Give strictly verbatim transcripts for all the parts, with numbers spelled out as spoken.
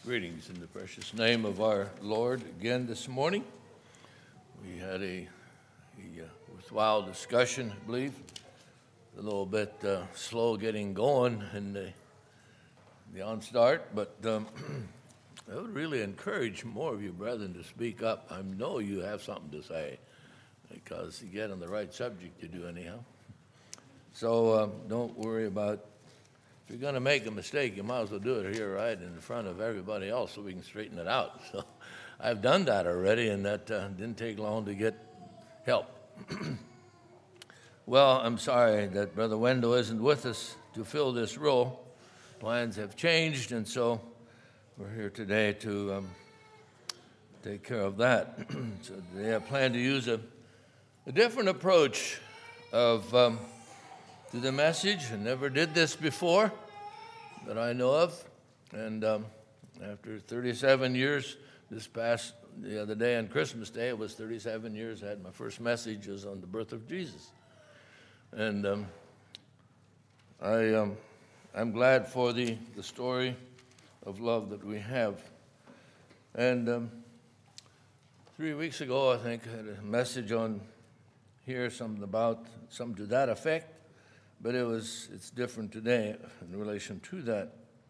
Greetings in the precious name of our Lord again this morning. We had a, a uh, worthwhile discussion, I believe. A little bit uh, slow getting going in the, the onstart, but um, I would really encourage more of you brethren to speak up. I know you have something to say because you get on the right subject you do anyhow. So um, don't worry about. If you're going to make a mistake, you might as well do it here right in front of everybody else so we can straighten it out. So I've done that already, and that uh, didn't take long to get help. Well, I'm sorry that Brother Wendell isn't with us to fill this role. Plans have changed, and so we're here today to um, take care of that. So they have planned to use a, a different approach of... Um, to the message. I never did this before that I know of. And um, after thirty-seven years, this past, the other day on Christmas Day, it was thirty-seven years, I had my first message was on the birth of Jesus. And um, I, um, I'm glad for the, the story of love that we have. And um, three weeks ago, I think, I had a message on here, something about, something to that effect. But it was, it's different today in relation to that.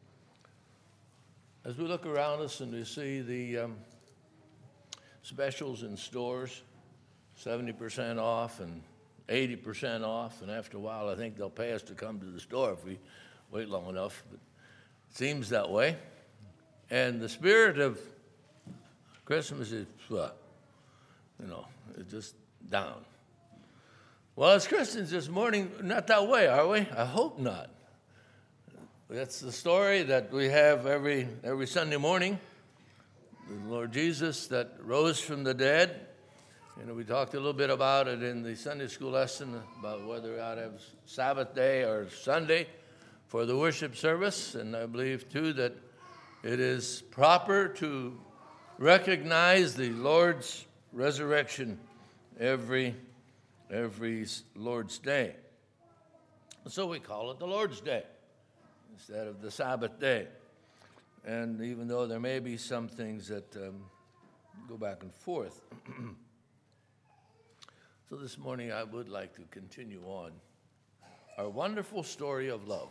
As we look around us and we see the um, specials in stores, seventy percent off and eighty percent off, and after a while I think they'll pay us to come to the store if we wait long enough. But it seems that way. And the spirit of Christmas is, uh, you know, it's just down. Well, as Christians this morning, not that way, are we? I hope not. That's the story that we have every every Sunday morning. The Lord Jesus that rose from the dead. You know, we talked a little bit about it in the Sunday school lesson about whether we ought to have Sabbath day or Sunday for the worship service. And I believe, too, that it is proper to recognize the Lord's resurrection every every Lord's Day. So we call it the Lord's Day instead of the Sabbath day. And even though there may be some things that um, go back and forth. So this morning I would like to continue on our wonderful story of love.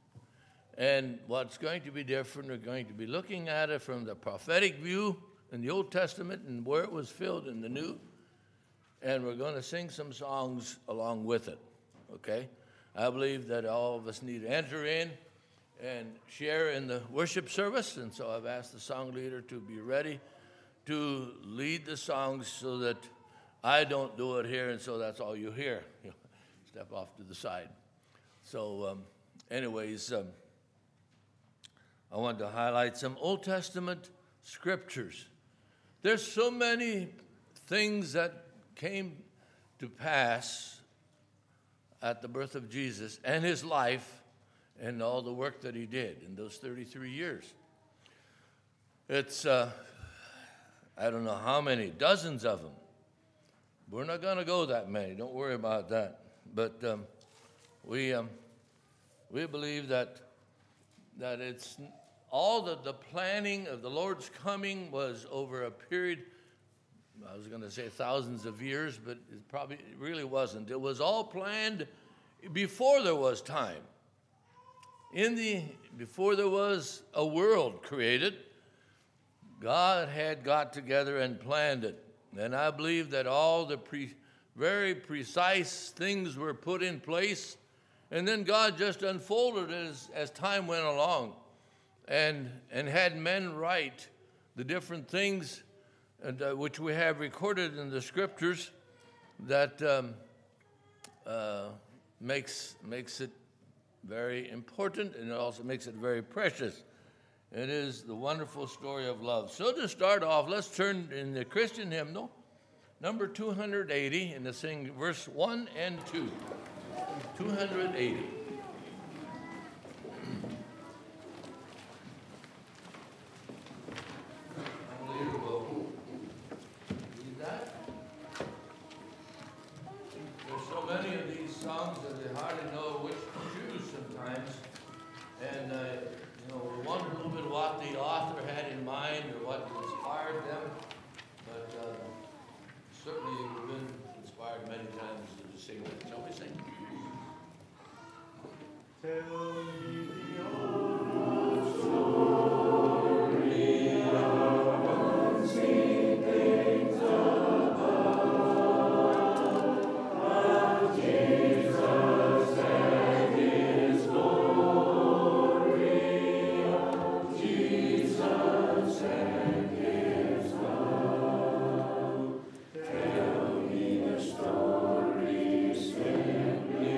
And what's going to be different, we're going to be looking at it from the prophetic view in the Old Testament and where it was filled in the New. And we're going to sing some songs along with it, okay? I believe that all of us need to enter in and share in the worship service, and so I've asked the song leader to be ready to lead the songs so that I don't do it here, and so that's all you hear. You know, step off to the side. So um, anyways, um, I want to highlight some Old Testament scriptures. There's so many things that came to pass at the birth of Jesus and his life and all the work that he did in those thirty-three years. It's, uh, I don't know how many, dozens of them. We're not going to go that many. Don't worry about that. But um, we um, we believe that that it's all the, the planning of the Lord's coming was over a period. I was going to say thousands of years, but it probably it really wasn't. It was all planned before there was time. In the before there was a world created, God had got together and planned it. And I believe that all the pre, very precise things were put in place, and then God just unfolded it as, as time went along and, and had men write the different things and, uh, which we have recorded in the scriptures that um, uh, makes makes it very important, and it also makes it very precious. It is the wonderful story of love. So to start off, let's turn in the Christian hymnal, number two hundred eighty, and to sing verse one and two. two hundred eighty. Songs that they hardly know which to choose sometimes. And, uh, you know, we wonder a little bit what the author had in behind or what inspired them, but uh, certainly we've been inspired many times to sing that. Shall we sing? Tell me the old story of unseen things above, of Jesus and His glory, of Jesus and His love. Tell me the story simply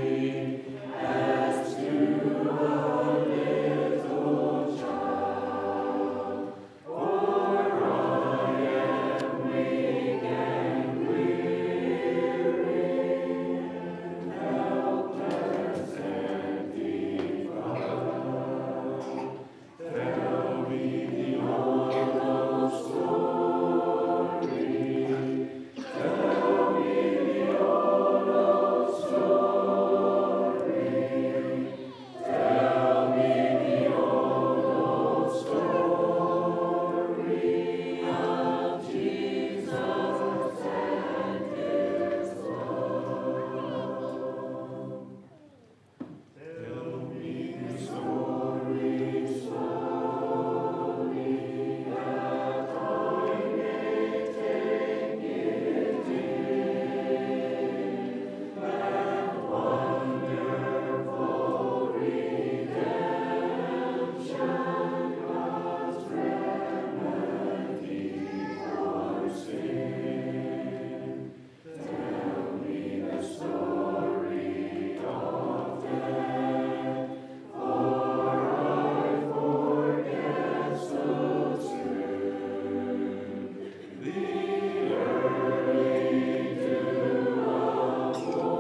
as to a little child, for I am weak and weary, helpless and defiled. Tell me the old story. Tell me the old story. Tell me the old story of Jesus and His love. Tell me the story slowly, that I may take it in. That wonderful redemption, God's remedy for sin. Tell me the story of death, for I forget so soon. The early dew of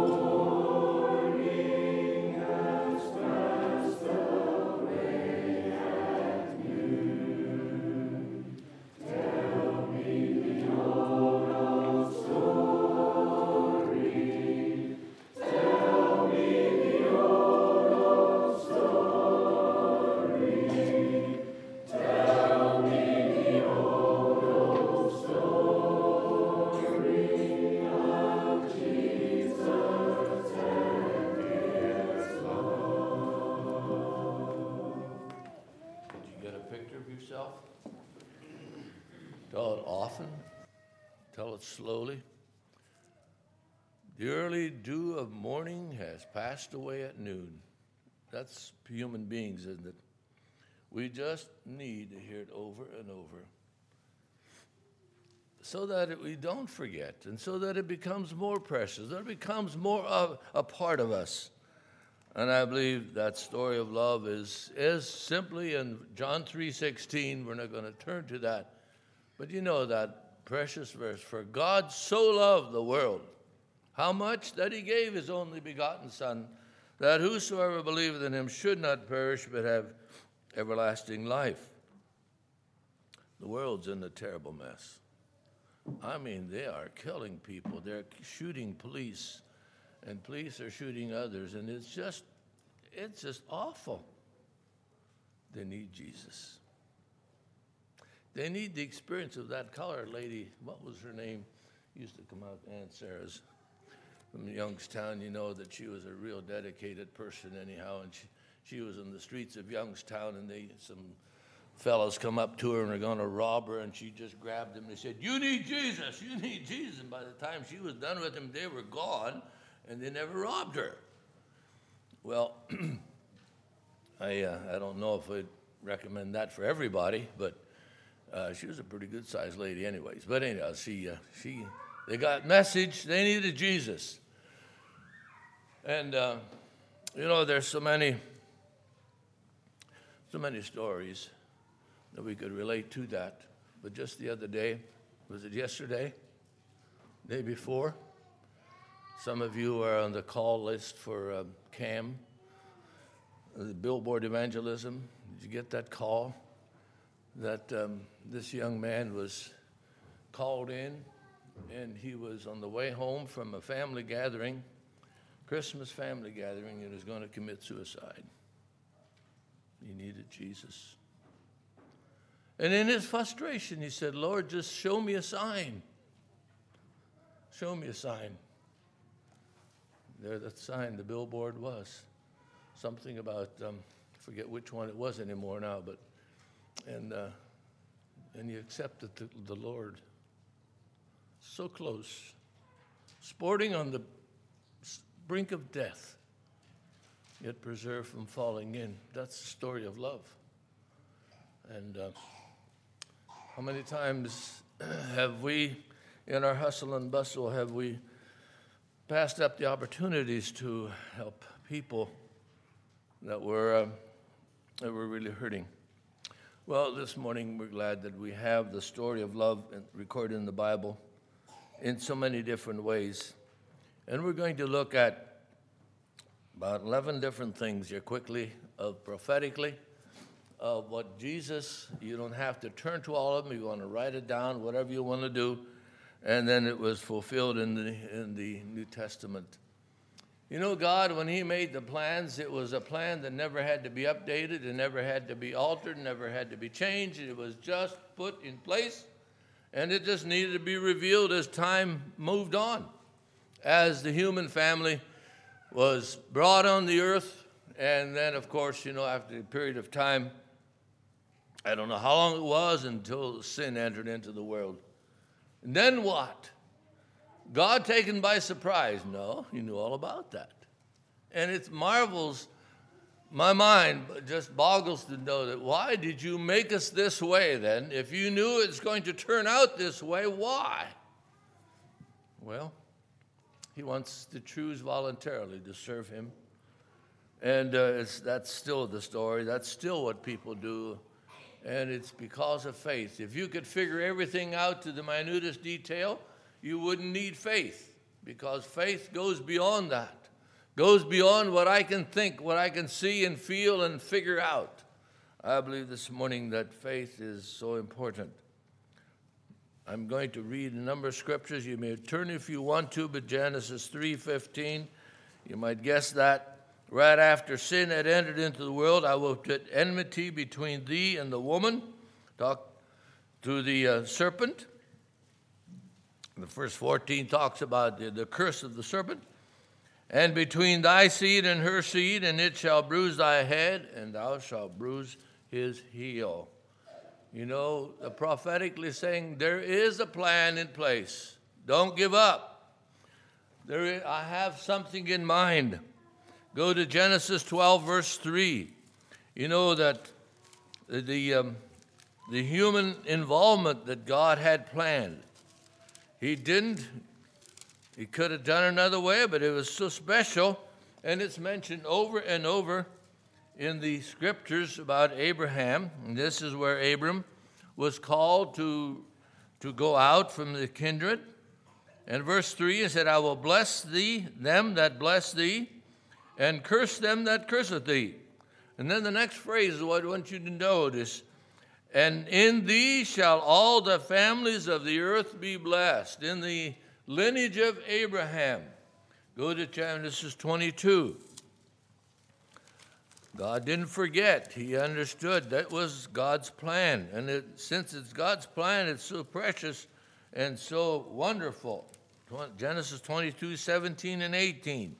morning has passed away at noon. Tell me the old story. Tell me the old story. Tell me the old story of Jesus and His love. Did you get a picture of yourself? Tell it often. Tell it slowly. The early dew of morning has passed away at noon. That's human beings, isn't it? We just need to hear it over and over so that it, we don't forget, and so that it becomes more precious, that it becomes more of a part of us. And I believe that story of love is, is simply in John three sixteen. We're not going to turn to that. But you know that precious verse, for God so loved the world, how much that He gave His only begotten Son, that whosoever believeth in Him should not perish but have everlasting life. The world's in a terrible mess. I mean, they are killing people. They're shooting police, and police are shooting others, and it's just, it's just awful. They need Jesus. They need the experience of that colored lady. What was her name? Used to come out, Aunt Sarah's from Youngstown. You know that she was a real dedicated person anyhow, and she, she was in the streets of Youngstown, and they some fellows come up to her and are going to rob her, and she just grabbed them and said, "You need Jesus, you need Jesus." And by the time she was done with them, they were gone, and they never robbed her. Well, I uh, I don't know if I'd recommend that for everybody, but uh, she was a pretty good-sized lady anyways. But anyhow, she, uh, she, they got message, they needed Jesus. And, uh, you know, there's so many, so many stories that we could relate to that. But just the other day, was it yesterday? Day before? Some of you are on the call list for uh, C A M, the Billboard Evangelism. Did you get that call? That um, this young man was called in, and he was on the way home from a family gathering, Christmas family gathering, and was going to commit suicide. He needed Jesus. And in his frustration, he said, Lord, just show me a sign. Show me a sign. There, that sign, the billboard was something about, um, I forget which one it was anymore now, but, and uh, and he accepted the, the Lord. So close, sporting on the brink of death, yet preserved from falling in. That's the story of love. And uh, how many times have we, in our hustle and bustle, have we passed up the opportunities to help people that were uh, that were really hurting? Well, this morning we're glad that we have the story of love recorded in the Bible in so many different ways. And we're going to look at about eleven different things here quickly, of prophetically, of what Jesus, you don't have to turn to all of them, you want to write it down, whatever you want to do, and then it was fulfilled in the, in the New Testament. You know, God, when he made the plans, it was a plan that never had to be updated, it never had to be altered, never had to be changed. It was just put in place, and it just needed to be revealed as time moved on. As the human family was brought on the earth, and then, of course, you know, after a period of time, I don't know how long it was until sin entered into the world. And then what? God taken by surprise? No, he knew all about that. And it marvels my mind, but just boggles to know that why did you make us this way then? If you knew it's going to turn out this way, why? Well, he wants to choose voluntarily to serve him. And uh, it's, that's still the story. That's still what people do. And it's because of faith. If you could figure everything out to the minutest detail, you wouldn't need faith, because faith goes beyond that, goes beyond what I can think, what I can see and feel and figure out. I believe this morning that faith is so important. I'm going to read a number of scriptures. You may turn if you want to, but Genesis three fifteen, you might guess that. Right after sin had entered into the world, I will put enmity between thee and the woman. Talk to the uh, serpent. The verse fourteen talks about the, the curse of the serpent. And between thy seed and her seed, and it shall bruise thy head, and thou shalt bruise his heel. You know, the prophetically saying there is a plan in place. Don't give up. There is, I have something in mind. Go to Genesis twelve, verse three. You know that the, the, um, the human involvement that God had planned, he didn't. He could have done it another way, but it was so special. And it's mentioned over and over in the scriptures about Abraham. And this is where Abram was called to, to go out from the kindred. And verse three, he said, I will bless thee, them that bless thee, and curse them that curseth thee. And then the next phrase is what I want you to notice. And in thee shall all the families of the earth be blessed. In the lineage of Abraham. Go to Genesis twenty-two. God didn't forget. He understood that was God's plan. And it, since it's God's plan, it's so precious and so wonderful. Genesis twenty-two, seventeen and eighteen.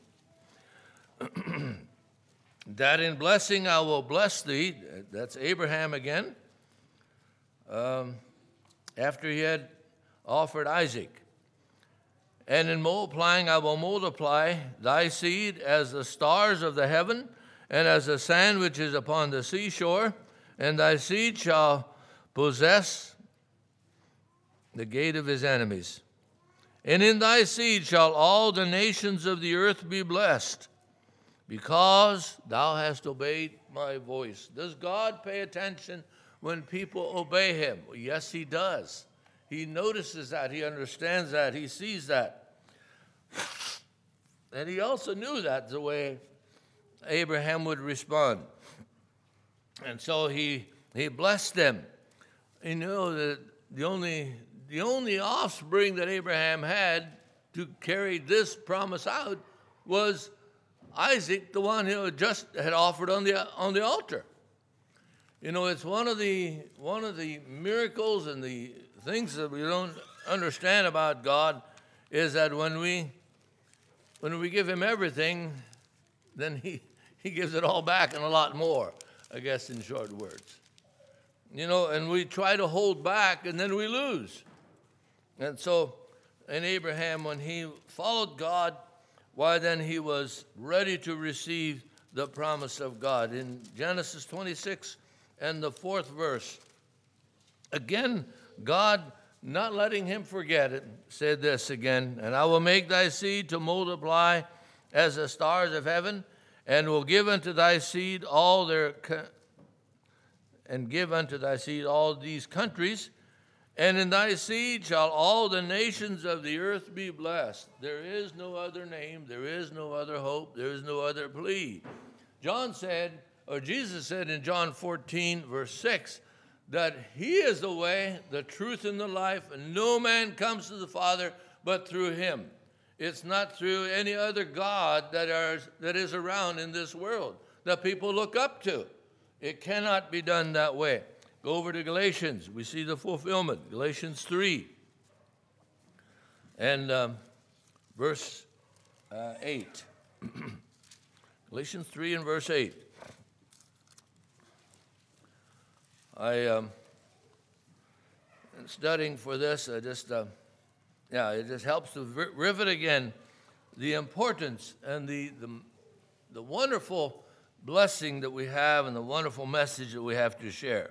That in blessing I will bless thee. That's Abraham again. Um, after he had offered Isaac. And in multiplying I will multiply thy seed as the stars of the heaven, and as the sand which is upon the seashore, and thy seed shall possess the gate of his enemies. And in thy seed shall all the nations of the earth be blessed, because thou hast obeyed my voice. Does God pay attention when people obey him? Well, yes, he does. He notices that. He understands that. He sees that. And he also knew that the way Abraham would respond. And so he he blessed them. You know that the only the only offspring that Abraham had to carry this promise out was Isaac, the one who just had offered on the on the altar. You know, it's one of the one of the miracles and the things that we don't understand about God is that when we when we give him everything, then he, he gives it all back and a lot more, I guess, in short words. You know, and we try to hold back and then we lose. And so, in Abraham, when he followed God, why then he was ready to receive the promise of God. In Genesis twenty-six and the fourth verse, again, God, not letting him forget it, said this again, and I will make thy seed to multiply as the stars of heaven, and will give unto thy seed all their, co- and give unto thy seed all these countries, and in thy seed shall all the nations of the earth be blessed. There is no other name, there is no other hope, there is no other plea. John said, or Jesus said in John fourteen, verse six, that he is the way, the truth, and the life, and no man comes to the Father but through him. It's not through any other God that, are, that is around in this world that people look up to. It cannot be done that way. Go over to Galatians. We see the fulfillment. Galatians three and um, verse uh, eight. Galatians three and verse eight. I, um, in studying for this, I just, uh, yeah, it just helps to rivet again the importance and the, the, the wonderful blessing that we have and the wonderful message that we have to share.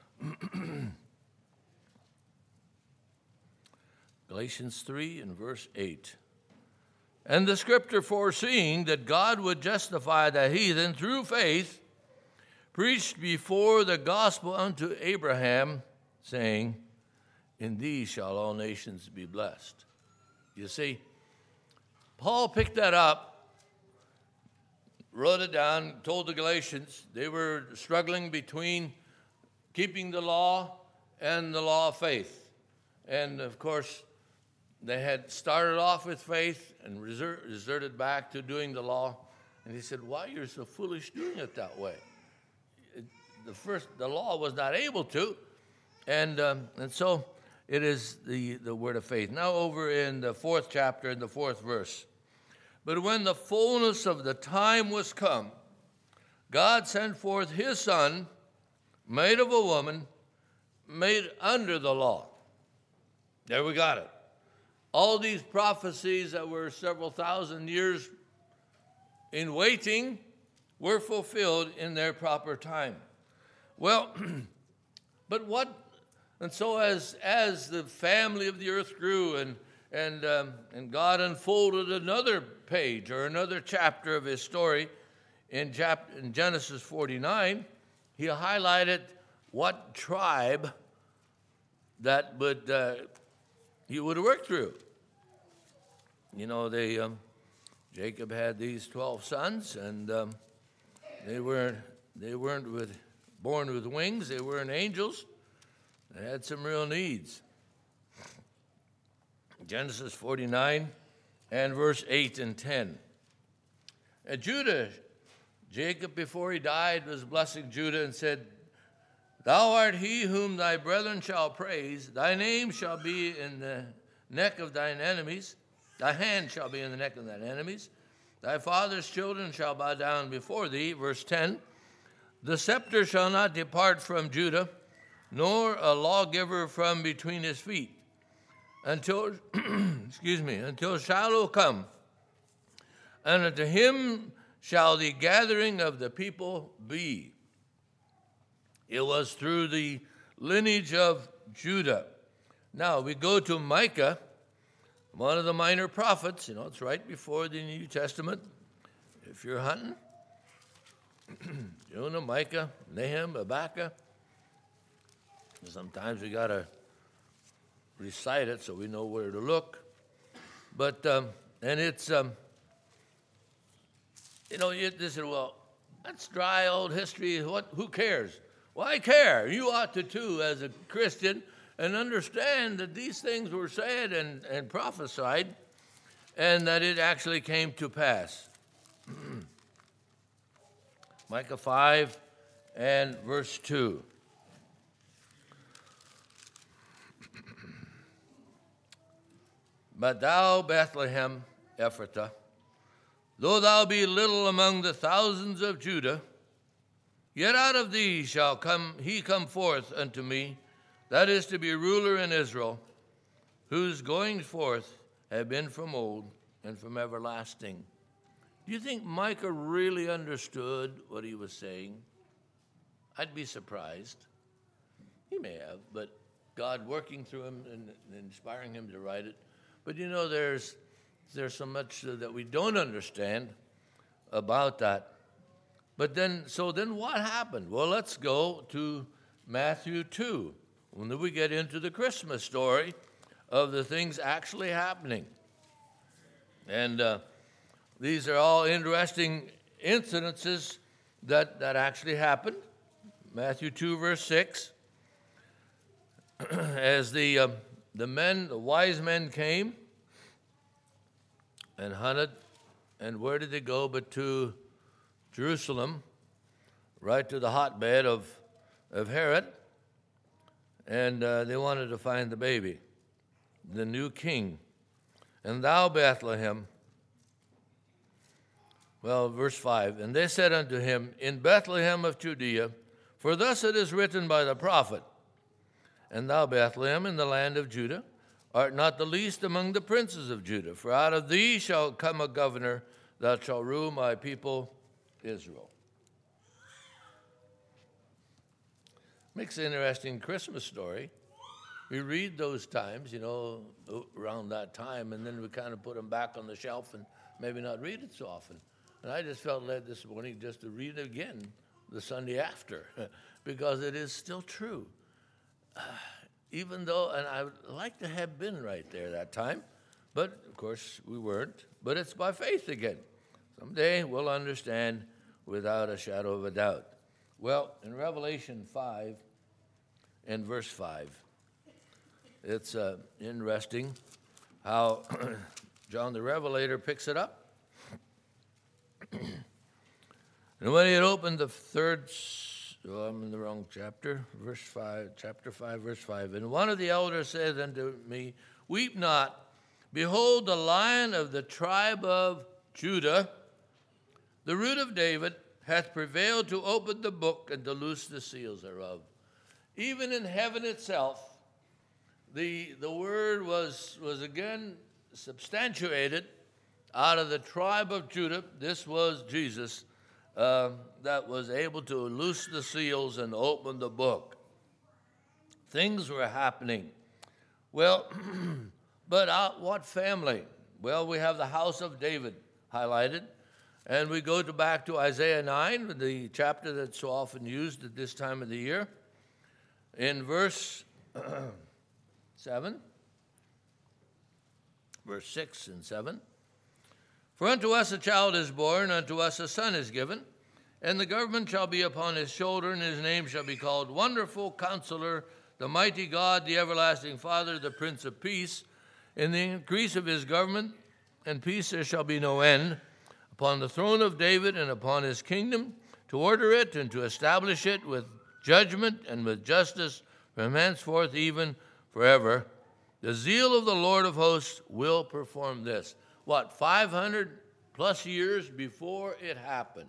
Galatians three and verse eight. And the scripture, foreseeing that God would justify the heathen through faith, preached before the gospel unto Abraham, saying, in thee shall all nations be blessed. You see, Paul picked that up, wrote it down, told the Galatians they were struggling between keeping the law and the law of faith. And, of course, they had started off with faith and resorted back to doing the law. And he said, why you're so foolish doing it that way? The first, the law was not able to, and um, and so it is the, the word of faith. Now over in the fourth chapter, in the fourth verse. But when the fullness of the time was come, God sent forth his Son, made of a woman, made under the law. There we got it. All these prophecies that were several thousand years in waiting were fulfilled in their proper time. Well, but what, and so as as the family of the earth grew and and um, and God unfolded another page or another chapter of his story in, chap- in Genesis forty-nine, he highlighted what tribe that would uh, he would work through. You know, they um, Jacob had these twelve sons, and um, they were they weren't with. born with wings, they weren't angels. They had some real needs. Genesis forty-nine and verse eight and ten. And Judah, Jacob before he died was blessing Judah and said, thou art he whom thy brethren shall praise. Thy name shall be in the neck of thine enemies. Thy hand shall be in the neck of thine enemies. Thy father's children shall bow down before thee. Verse ten. The scepter shall not depart from Judah, nor a lawgiver from between his feet, until, excuse me, until Shiloh come. And unto him shall the gathering of the people be. It was through the lineage of Judah. Now we go to Micah, one of the minor prophets. You know, it's right before the New Testament. If you're hunting, Jonah, Micah, Nahum, Habakkuk. Sometimes we got to recite it so we know where to look. But, um, and it's, um, you know, you they said, well, that's dry old history. What? Who cares? Well, I care. You ought to, too, as a Christian, and understand that these things were said and, and prophesied, and that it actually came to pass. Micah five and verse two. But thou, Bethlehem Ephratah, though thou be little among the thousands of Judah, yet out of thee shall come he come forth unto me, that is to be ruler in Israel, whose goings forth have been from old and from everlasting. Do you think Micah really understood what he was saying? I'd be surprised. He may have, but God working through him and, and inspiring him to write it. But you know, there's there's so much that we don't understand about that. But then, so then what happened? Well, let's go to Matthew two, when we get into the Christmas story of the things actually happening. And uh, these are all interesting incidences that, that actually happened. Matthew two, verse six. As the uh, the men, the wise men came and hunted, and where did they go but to Jerusalem, right to the hotbed of, of Herod, and uh, they wanted to find the baby, the new king. And thou, Bethlehem, well, verse five, and they said unto him, in Bethlehem of Judea, for thus it is written by the prophet, and thou, Bethlehem, in the land of Judah, art not the least among the princes of Judah, for out of thee shall come a governor that shall rule my people Israel. Makes an interesting Christmas story. We read those times, you know, around that time, and then we kind of put them back on the shelf and maybe not read it so often. And I just felt led this morning just to read it again the Sunday after, because it is still true. Uh, even though, and I would like to have been right there that time, but of course we weren't. But it's by faith again. Someday we'll understand without a shadow of a doubt. Well, in Revelation five and verse five, it's uh, interesting how John the Revelator picks it up. And when he had opened the third, oh, I'm in the wrong chapter, verse five, chapter five, verse five. And one of the elders said unto me, weep not, behold, the Lion of the tribe of Judah, the root of David, hath prevailed to open the book and to loose the seals thereof. Even in heaven itself, the, the word was, was again substantiated out of the tribe of Judah. This was Jesus uh, that was able to loose the seals and open the book. Things were happening. Well, but uh, what family? Well, we have the house of David highlighted. And we go to back to Isaiah nine, the chapter that's so often used at this time of the year. In verse seven, verse six and seven. For unto us a child is born, unto us a son is given, and the government shall be upon his shoulder, and his name shall be called Wonderful Counselor, the Mighty God, the Everlasting Father, the Prince of Peace. In the increase of his government and peace there shall be no end, upon the throne of David and upon his kingdom, to order it and to establish it with judgment and with justice from henceforth even forever. The zeal of the Lord of hosts will perform this. What, five hundred plus years before it happened?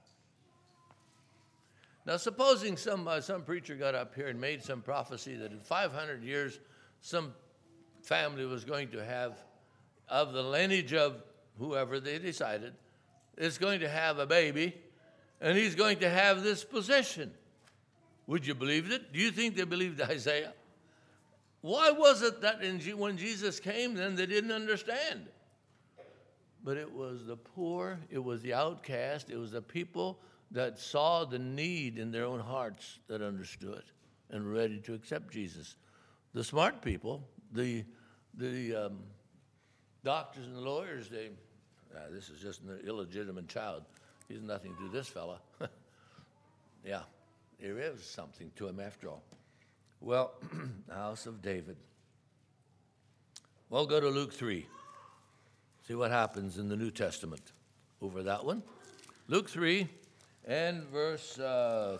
Now, supposing some, uh, some preacher got up here and made some prophecy that in five hundred years some family was going to have, of the lineage of whoever they decided, is going to have a baby, and he's going to have this position. Would you believe it? Do you think they believed Isaiah? Why was it that in G- when Jesus came, then they didn't understand? But it was the poor, it was the outcast, it was the people that saw the need in their own hearts that understood and were ready to accept Jesus. The smart people, the the um, doctors and the lawyers, they, ah, this is just an illegitimate child. He's nothing to this fella. Yeah, there is something to him after all. Well, the house of David. Well, go to Luke three. See what happens in the New Testament over that one. Luke three and verse uh,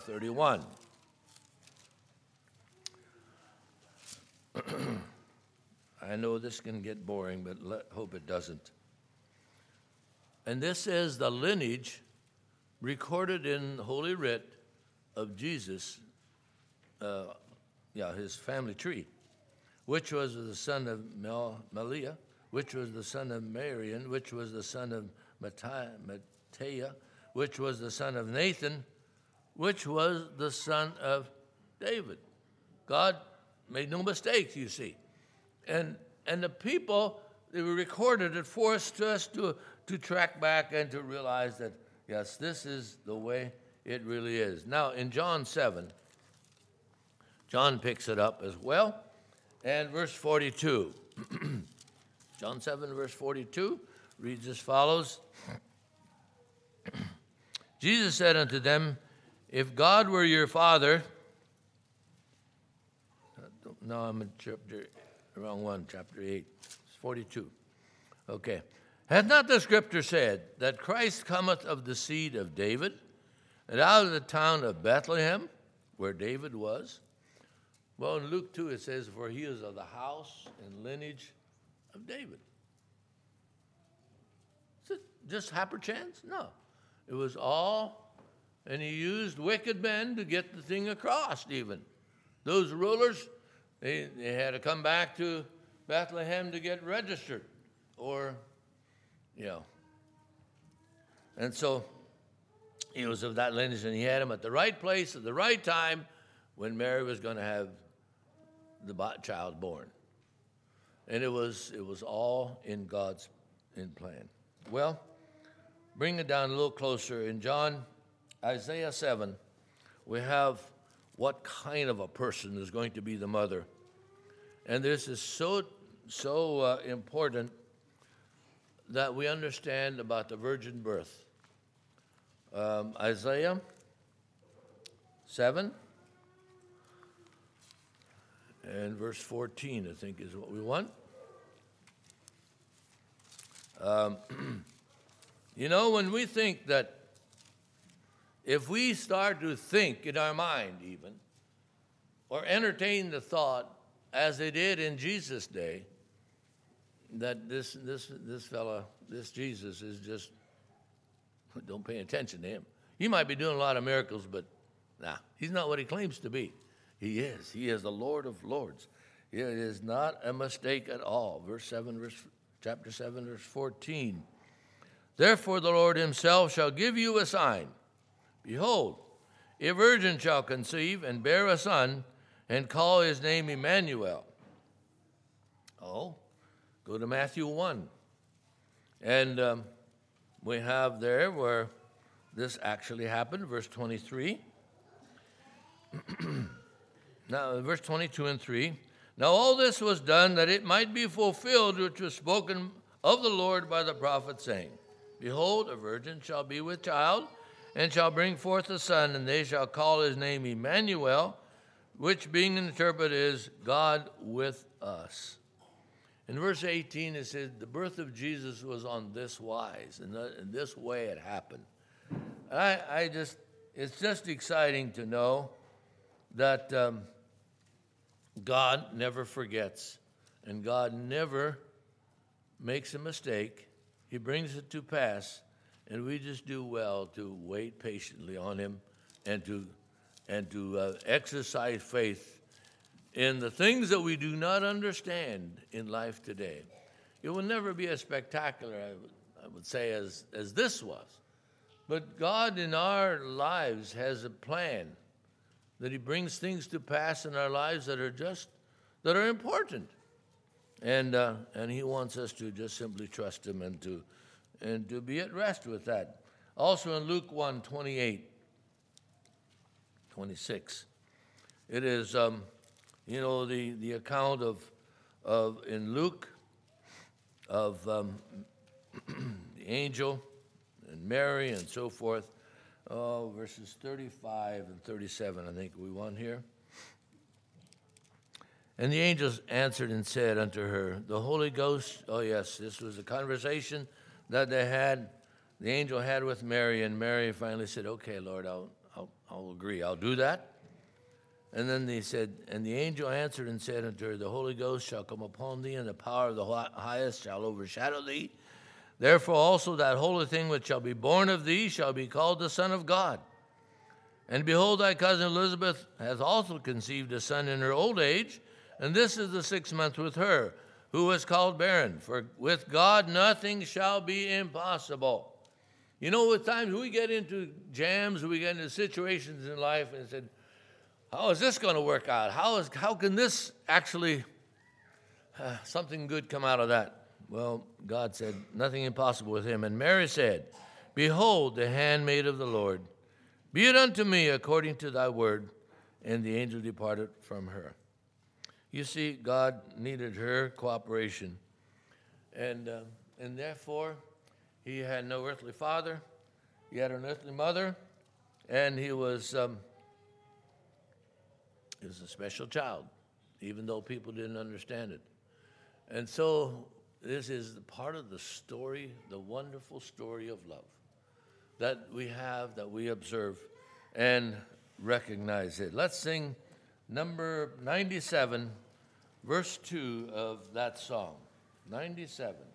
I know this can get boring, but let, hope it doesn't. And this is the lineage recorded in Holy Writ of Jesus, uh, yeah, his family tree, which was the son of Mel- Meliah, which was the son of Marian, which was the son of Mattaiah, which was the son of Nathan, which was the son of David. God made no mistakes, you see. And and the people, they were recorded it forced us to, to track back and to realize that, yes, this is the way it really is. Now, in John seven, John picks it up as well, and verse forty-two. John seven, verse forty-two, reads as follows. Jesus said unto them, if God were your Father, no, I'm in chapter, wrong one, chapter eight, it's forty-two. Okay. Hath not the scripture said that Christ cometh of the seed of David, and out of the town of Bethlehem, where David was? Well, in Luke two it says, for he is of the house and lineage of David. Is it just happerchance? No. It was all, and he used wicked men to get the thing across even. Those rulers, they, they had to come back to Bethlehem to get registered, or, you know. And so he was of that lineage, and he had him at the right place at the right time when Mary was going to have the child born. And it was it was all in God's in plan. Well, bring it down a little closer. In John, Isaiah seven, we have what kind of a person is going to be the mother. And this is so, so uh, important that we understand about the virgin birth. Um, Isaiah seven and verse fourteen, I think, is what we want. Um, you know, when we think that, if we start to think in our mind even, or entertain the thought, as they did in Jesus' day, that this this this fella, this Jesus is just, don't pay attention to him. He might be doing a lot of miracles, but nah, he's not what he claims to be. He is. He is the Lord of Lords. It is not a mistake at all. Verse seven, verse, chapter seven, verse fourteen. Therefore the Lord himself shall give you a sign. Behold, a virgin shall conceive and bear a son, and call his name Emmanuel. Oh, go to Matthew one. And um, we have there where this actually happened, verse twenty-three. Now, verse twenty-two and three. Now all this was done that it might be fulfilled which was spoken of the Lord by the prophet, saying, Behold, a virgin shall be with child, and shall bring forth a son, and they shall call his name Emmanuel, which being interpreted is God with us. In verse eighteen, it says, the birth of Jesus was on this wise, and in this way it happened. I, I just, it's just exciting to know that um, God never forgets, and God never makes a mistake. He brings it to pass, and we just do well to wait patiently on him and to and to uh, exercise faith in the things that we do not understand in life today. It will never be as spectacular, I would, I would say, as, as this was. But God in our lives has a plan that he brings things to pass in our lives that are just, that are important. And uh, and he wants us to just simply trust him and to and to be at rest with that. Also in Luke one, twenty-eight, twenty-six, it is, um, you know, the, the account of, of in Luke of um, the angel and Mary and so forth. Oh, verses thirty-five and thirty-seven, I think we want here. And the angels answered and said unto her, the Holy Ghost, oh yes, this was a conversation that they had, the angel had with Mary, and Mary finally said, okay, Lord, I'll, I'll, I'll agree, I'll do that. And then they said, and the angel answered and said unto her, the Holy Ghost shall come upon thee, and the power of the highest shall overshadow thee. Therefore also that holy thing which shall be born of thee shall be called the Son of God. And behold, thy cousin Elizabeth hath also conceived a son in her old age, and this is the sixth month with her, who was called barren. For with God nothing shall be impossible. You know, with times we get into jams, we get into situations in life and said, how is this going to work out? How is how can this actually, uh, something good come out of that? Well, God said, nothing impossible with him. And Mary said, behold, the handmaid of the Lord, be it unto me according to thy word. And the angel departed from her. You see, God needed her cooperation. And, uh, and therefore, he had no earthly father. He had an earthly mother. And he was... Um, He was a special child, even though people didn't understand it. And so this is part of the story, the wonderful story of love that we have, that we observe and recognize it. Let's sing number ninety-seven, verse two of that song. ninety-seven.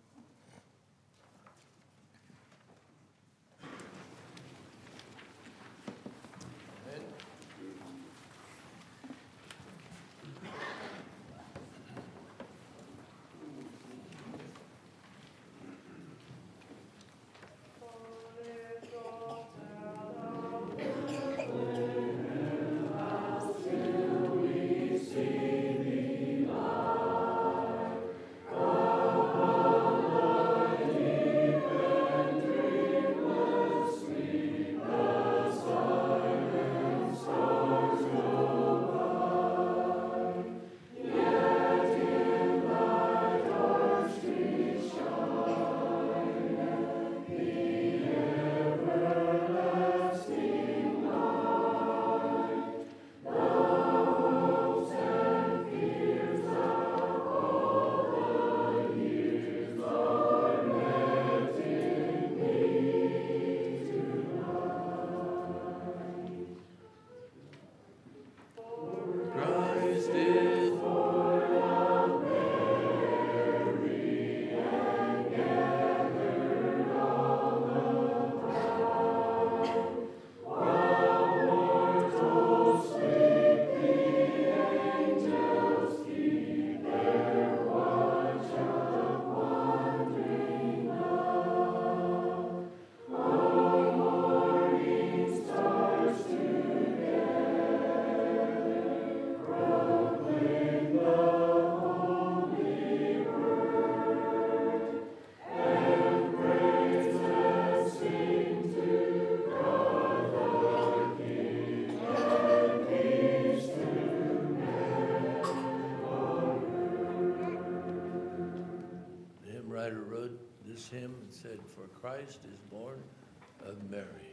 Hymn and said, for Christ is born of Mary.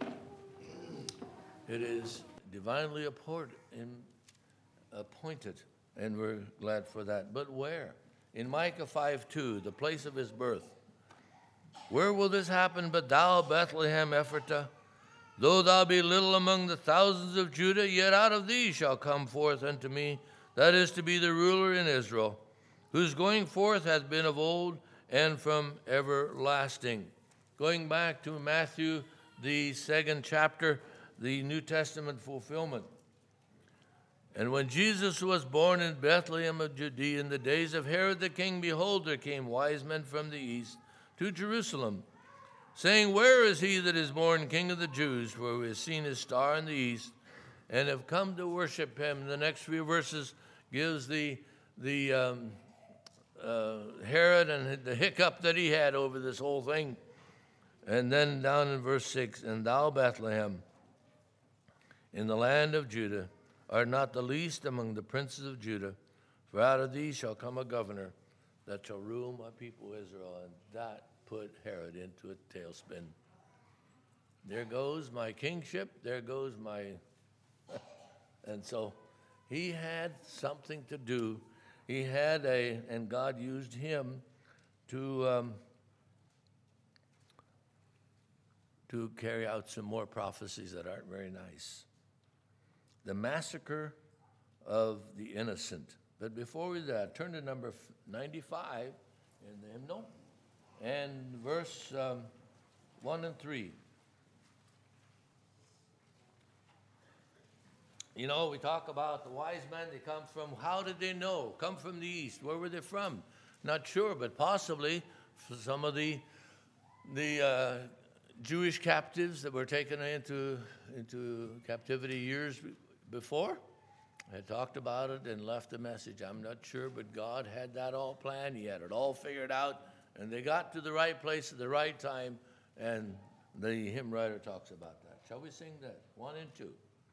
It is divinely appointed, and we're glad for that. But where? In Micah five two, the place of his birth. Where will this happen but thou, Bethlehem Ephratah? Though thou be little among the thousands of Judah, yet out of thee shall come forth unto me, that is to be the ruler in Israel, whose going forth hath been of old, and from everlasting. Going back to Matthew, the second chapter, the New Testament fulfillment. And when Jesus was born in Bethlehem of Judea in the days of Herod the king, behold, there came wise men from the east to Jerusalem, saying, where is he that is born King of the Jews? For we have seen his star in the east, and have come to worship him. The next few verses gives the the um, Uh, Herod and the hiccup that he had over this whole thing. And then down in verse six, and thou, Bethlehem, in the land of Judah, art not the least among the princes of Judah, for out of thee shall come a governor that shall rule my people Israel. And that put Herod into a tailspin. There goes my kingship, there goes my... And so he had something to do. He had a, and God used him to um, to carry out some more prophecies that aren't very nice. The massacre of the innocent. But before we do that, turn to number ninety-five in the hymnal, and verse um, one and three. You know, we talk about the wise men, they come from, how did they know? Come from the east. Where were they from? Not sure, but possibly some of the the uh, Jewish captives that were taken into, into captivity years before had talked about it and left a message. I'm not sure, but God had that all planned. He had it all figured out, and they got to the right place at the right time, and the hymn writer talks about that. Shall we sing that? One and two.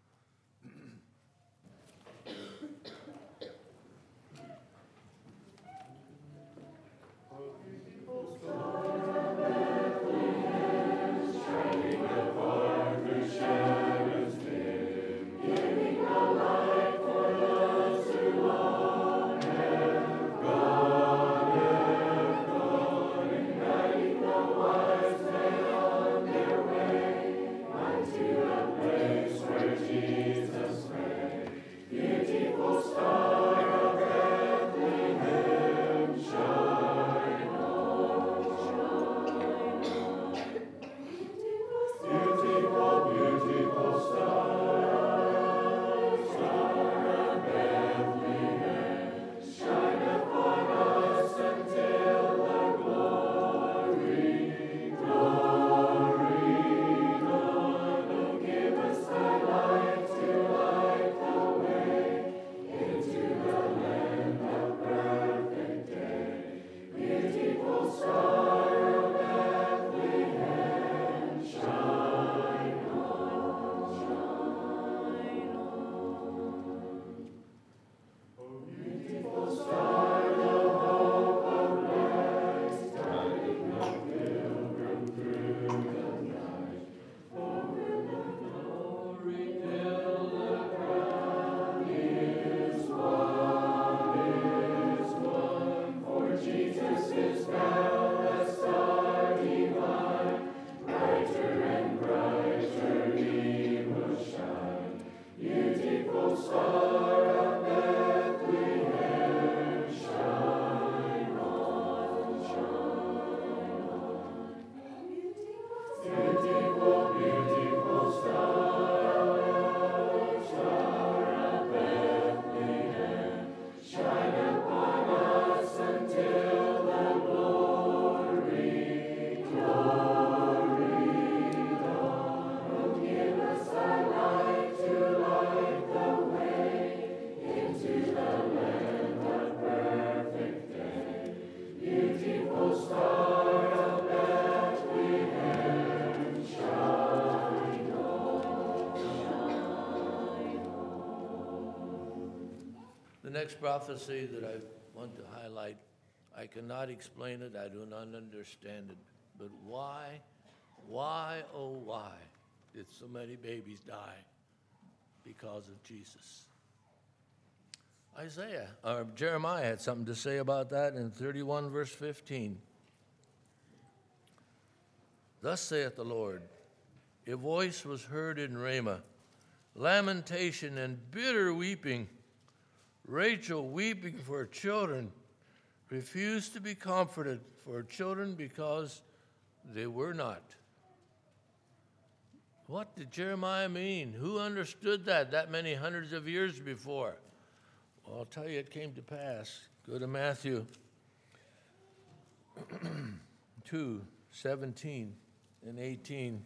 Next prophecy that I want to highlight, I cannot explain it, I do not understand it, but why, why, oh why did so many babies die because of Jesus? Isaiah, or Jeremiah had something to say about that in thirty-one verse fifteen. Thus saith the Lord, a voice was heard in Ramah, lamentation and bitter weeping, Rachel weeping for her children, refused to be comforted for her children because they were not. What did Jeremiah mean? Who understood that that many hundreds of years before? Well, I'll tell you, it came to pass. Go to Matthew two, seventeen and eighteen.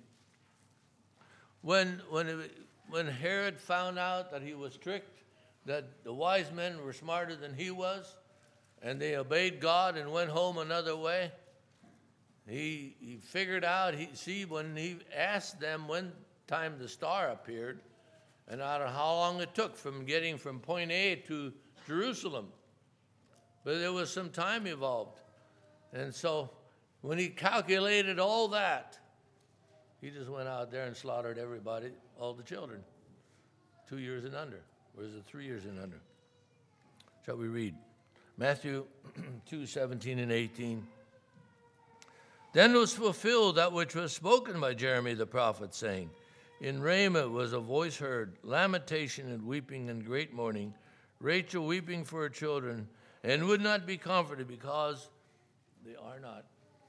When, when, it, when Herod found out that he was tricked, that the wise men were smarter than he was, and they obeyed God and went home another way. He, he figured out, he see, when he asked them when time the star appeared, and out of how long it took from getting from point A to Jerusalem. But there was some time involved. And so when he calculated all that, he just went out there and slaughtered everybody, all the children, two years and under. Or is it three years and under? Shall we read? Matthew two, seventeen and eighteen. Then was fulfilled that which was spoken by Jeremy the prophet, saying, in Ramah was a voice heard, lamentation and weeping and great mourning, Rachel weeping for her children, and would not be comforted because they are not.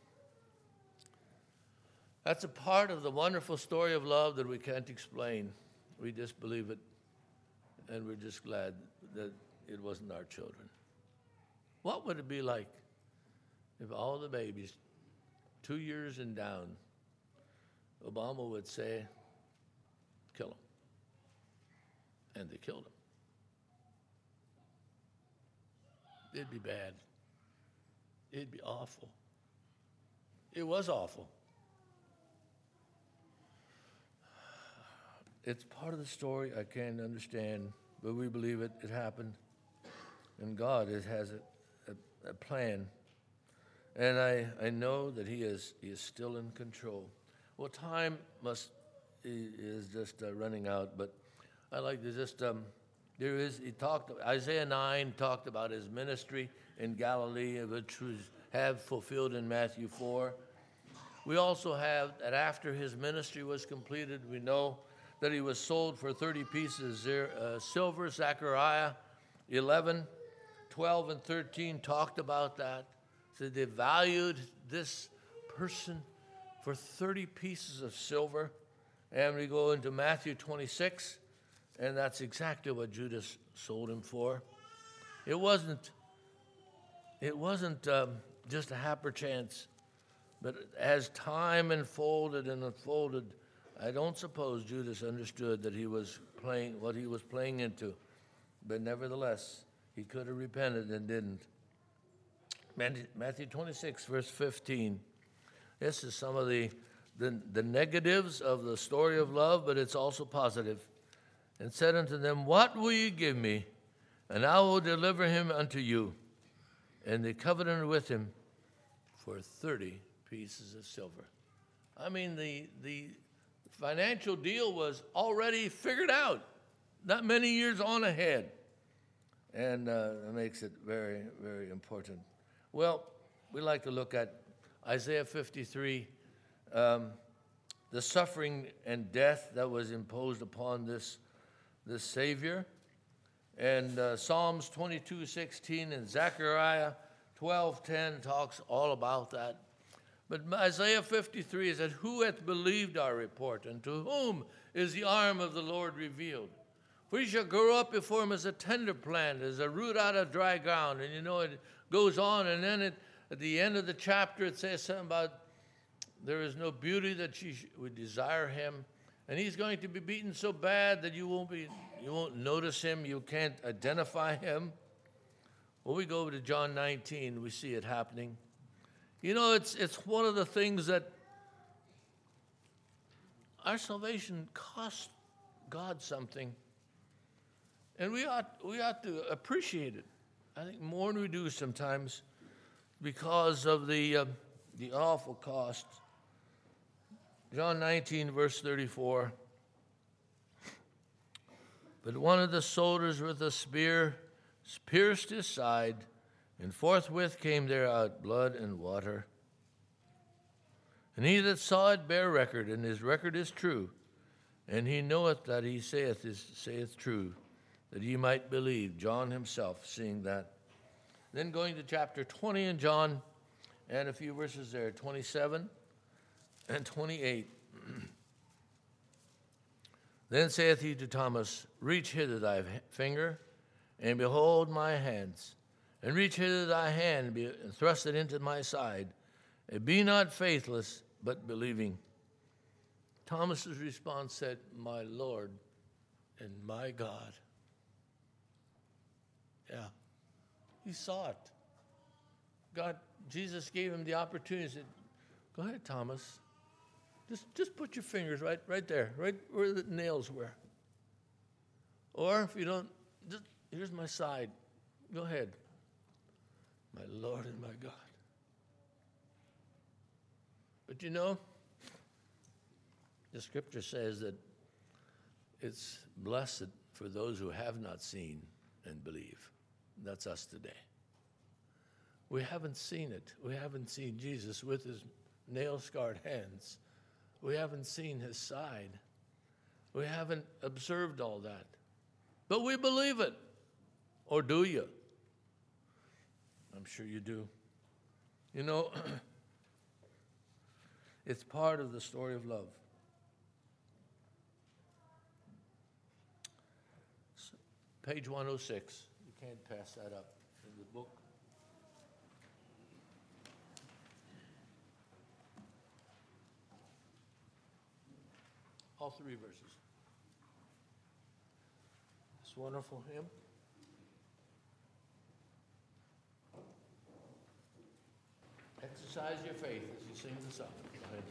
That's a part of the wonderful story of love that we can't explain. We just believe it, and we're just glad that it wasn't our children. What would it be like if all the babies, two years and down, Obama would say, kill them? And they killed him. It'd be bad. It'd be awful. It was awful. It's part of the story I can't understand, but we believe it. It happened. And God is, has a, a, a plan. And I, I know that he is, he is still in control. Well, time must is just uh, running out, but I like to just, um, there is, he talked, Isaiah nine talked about his ministry in Galilee, which was have fulfilled in Matthew four. We also have that after his ministry was completed, we know that he was sold for thirty pieces of uh, silver. Zechariah eleven, twelve, and thirteen talked about that. So they valued this person for thirty pieces of silver. And we go into Matthew twenty-six, and that's exactly what Judas sold him for. It wasn't, it wasn't um, just a happerchance, but as time unfolded and unfolded, I don't suppose Judas understood that he was playing what he was playing into, but nevertheless, he could have repented and didn't. Matthew twenty-six, verse fifteen. This is some of the, the, the negatives of the story of love, but it's also positive. And said unto them, what will ye give me? And I will deliver him unto you. And they covenanted with him for thirty pieces of silver. I mean, the the financial deal was already figured out, not many years on ahead. And uh, it makes it very, very important. Well, we like to look at Isaiah fifty-three, um, the suffering and death that was imposed upon this, this Savior. And uh, Psalms twenty-two sixteen and Zechariah twelve ten talks all about that. But Isaiah fifty-three said, who hath believed our report, and to whom is the arm of the Lord revealed? For he shall grow up before him as a tender plant, as a root out of dry ground. And you know, it goes on, and then it, at the end of the chapter, it says something about there is no beauty that she would desire him. And he's going to be beaten so bad that you won't be, you won't notice him, you can't identify him. When we go over to John nineteen, we see it happening. You know, it's it's one of the things that our salvation cost God something. And we ought we ought to appreciate it. I think more than we do sometimes because of the uh, the awful cost. John nineteen, verse thirty-four. But one of the soldiers with a spear pierced his side, and forthwith came there out blood and water. And he that saw it bare record, and his record is true. And he knoweth that he saith is saith true, that ye might believe. John himself seeing that. Then going to chapter twenty in John, and a few verses there, twenty-seven and twenty-eight. Then saith he to Thomas, reach hither thy finger, and behold my hands. And reach hither thy hand, and thrust it into my side. And be not faithless, but believing. Thomas's response said, my Lord and my God. Yeah, he saw it. God, Jesus gave him the opportunity. He said, go ahead, Thomas. Just, just put your fingers right, right there, right where the nails were. Or if you don't, just, here's my side. Go ahead. My Lord and my God. But you know, the scripture says that it's blessed for those who have not seen and believe. That's us today. We haven't seen it. We haven't seen Jesus with his nail-scarred hands. We haven't seen his side. We haven't observed all that. But we believe it. Or do you? I'm sure you do. You know, it's part of the story of love. Page one oh six. You can't pass that up in the book. All three verses. This wonderful hymn. Exercise your faith as you sing the song. Go ahead.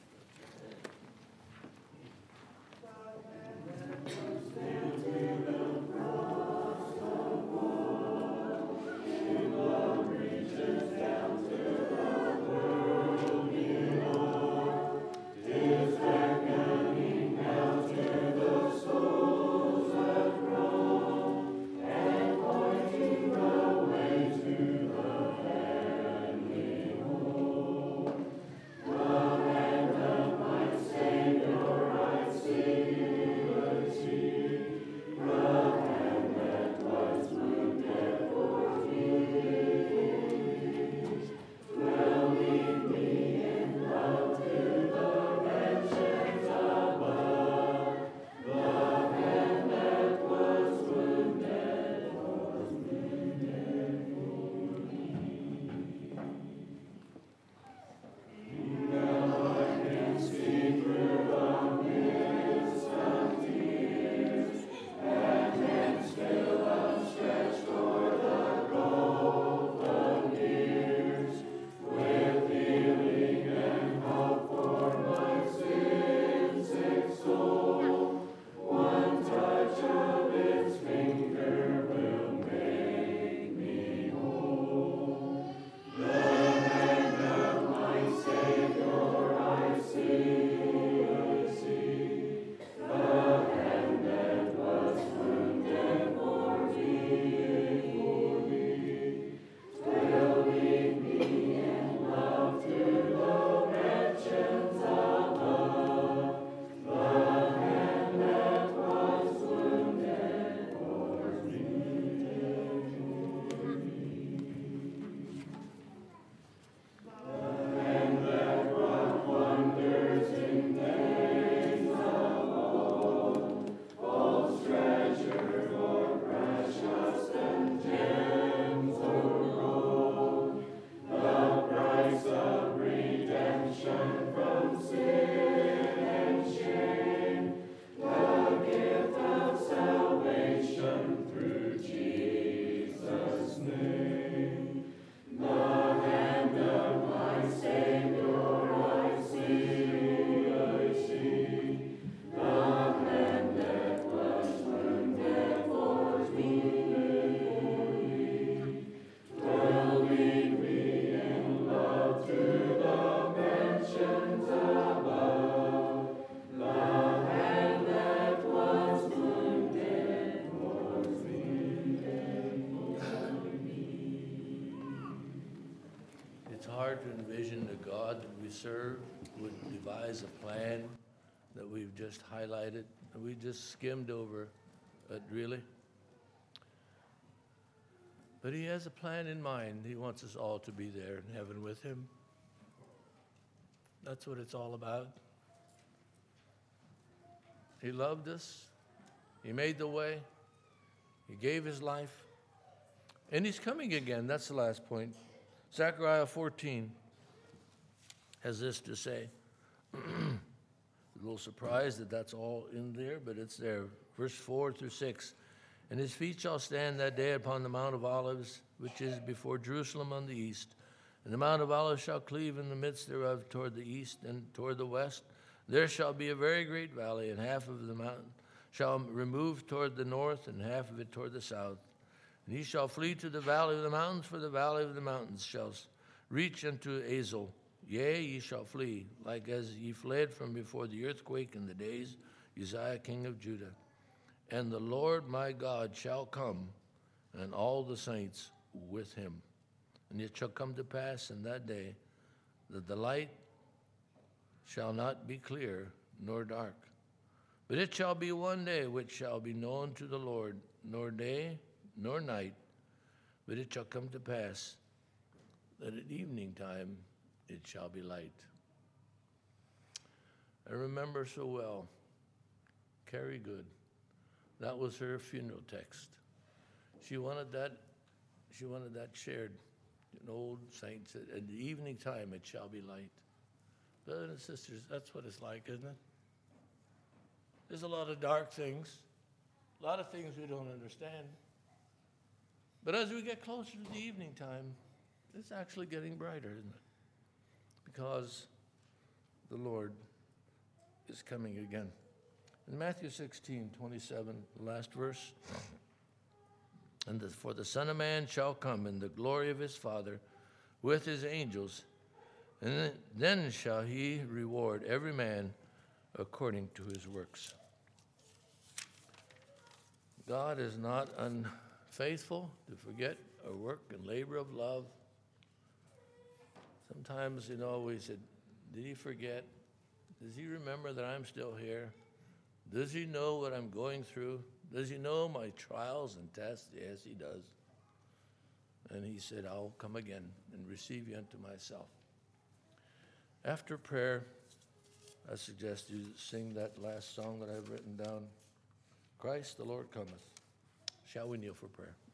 Hard to envision the God that we serve would devise a plan that we've just highlighted, and we just skimmed over it, really. But he has a plan in mind. He wants us all to be there in heaven with him. That's what it's all about. He loved us. He made the way. He gave his life. And he's coming again. That's the last point. Zechariah fourteen has this to say. A little surprised that that's all in there, but it's there. Verse four through six. And his feet shall stand that day upon the Mount of Olives, which is before Jerusalem on the east. And the Mount of Olives shall cleave in the midst thereof toward the east and toward the west. There shall be a very great valley, and half of the mountain shall remove toward the north, and half of it toward the south. And ye shall flee to the valley of the mountains, for the valley of the mountains shall reach unto Azel. Yea, ye shall flee, like as ye fled from before the earthquake in the days Uzziah king of Judah. And the Lord my God shall come, and all the saints with him. And it shall come to pass in that day that the light shall not be clear nor dark. But it shall be one day which shall be known to the Lord, nor day nor night, but it shall come to pass that at evening time it shall be light. I remember so well Carrie Good. That was her funeral text. She wanted that, she wanted that shared. An old saint said, at the evening time it shall be light. Brothers and sisters, that's what it's like, isn't it? There's a lot of dark things, a lot of things we don't understand. But as we get closer to the evening time, it's actually getting brighter, isn't it? Because the Lord is coming again. In Matthew sixteen, twenty-seven, the last verse, and the, for the Son of Man shall come in the glory of his Father with his angels, and then, then shall he reward every man according to his works. God is not unfaithful to forget our work and labor of love. Sometimes, you know, we said, did he forget? Does he remember that I'm still here? Does he know what I'm going through? Does he know my trials and tests? Yes, he does. And he said, I'll come again and receive you unto myself. After prayer, I suggest you sing that last song that I've written down. Christ the Lord cometh. Shall we kneel for prayer?